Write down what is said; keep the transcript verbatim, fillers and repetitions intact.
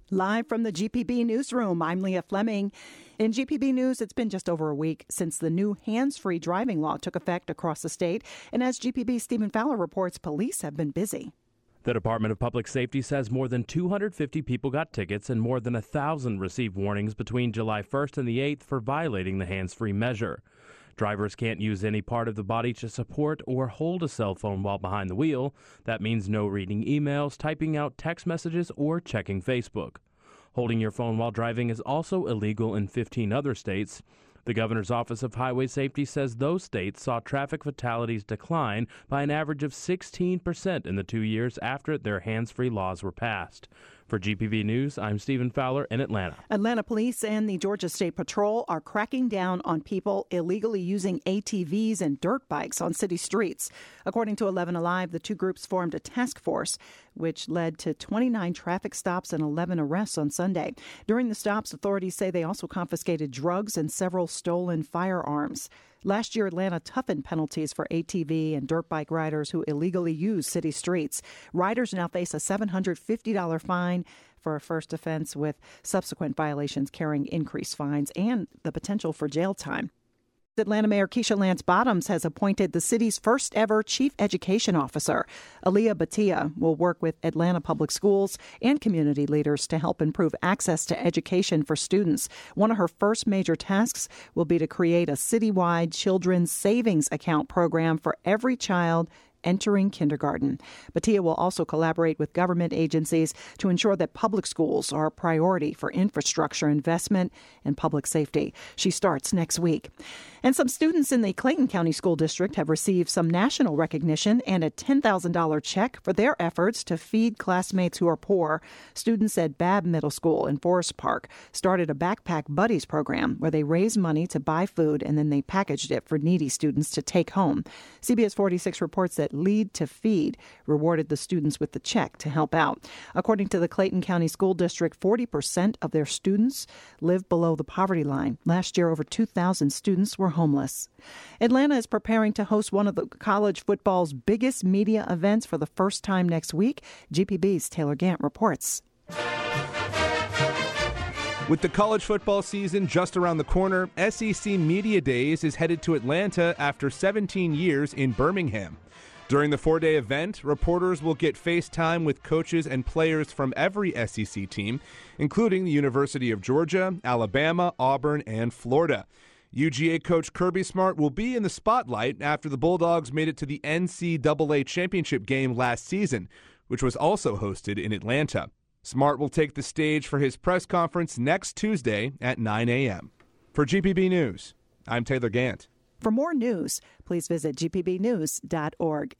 Live from the G P B Newsroom, I'm Leah Fleming. In G P B News, it's been just over a week since the new hands-free driving law took effect across the state. And as G P B's Stephen Fowler reports, police have been busy. The Department of Public Safety says more than two hundred fifty people got tickets and more than one thousand received warnings between July first and the eighth for violating the hands-free measure. Drivers can't use any part of the body to support or hold a cell phone while behind the wheel. That means no reading emails, typing out text messages, or checking Facebook. Holding your phone while driving is also illegal in fifteen other states. The Governor's Office of Highway Safety says those states saw traffic fatalities decline by an average of sixteen percent in the two years after their hands-free laws were passed. For G P B News, I'm Stephen Fowler in Atlanta. Atlanta police and the Georgia State Patrol are cracking down on people illegally using A T Vs and dirt bikes on city streets. According to eleven Alive, the two groups formed a task force, which led to twenty-nine traffic stops and eleven arrests on Sunday. During the stops, authorities say they also confiscated drugs and several stolen firearms. Last year, Atlanta toughened penalties for A T V and dirt bike riders who illegally use city streets. Riders now face a seven hundred fifty dollars fine for a first offense, with subsequent violations carrying increased fines and the potential for jail time. Atlanta Mayor Keisha Lance Bottoms has appointed the city's first ever chief education officer. Aaliyah Bhatia will work with Atlanta Public Schools and community leaders to help improve access to education for students. One of her first major tasks will be to create a citywide children's savings account program for every child entering kindergarten. Bhatia will also collaborate with government agencies to ensure that public schools are a priority for infrastructure investment and public safety. She starts next week. And some students in the Clayton County School District have received some national recognition and a ten thousand dollars check for their efforts to feed classmates who are poor. Students at Babb Middle School in Forest Park started a Backpack Buddies program where they raise money to buy food and then they packaged it for needy students to take home. C B S forty-six reports that Lead to Feed rewarded the students with the check to help out. According to the Clayton County School District, forty percent of their students live below the poverty line. Last year, over two thousand students were homeless. Atlanta is preparing to host one of the college football's biggest media events for the first time next week. G P B's Taylor Gant reports. With the college football season just around the corner, S E C Media Days is headed to Atlanta after seventeen years in Birmingham. During the four-day event, reporters will get face time with coaches and players from every S E C team, including the University of Georgia, Alabama, Auburn, and Florida. U G A coach Kirby Smart will be in the spotlight after the Bulldogs made it to the N C double A championship game last season, which was also hosted in Atlanta. Smart will take the stage for his press conference next Tuesday at nine a.m. For G P B News, I'm Taylor Gant. For more news, please visit G P B news dot org.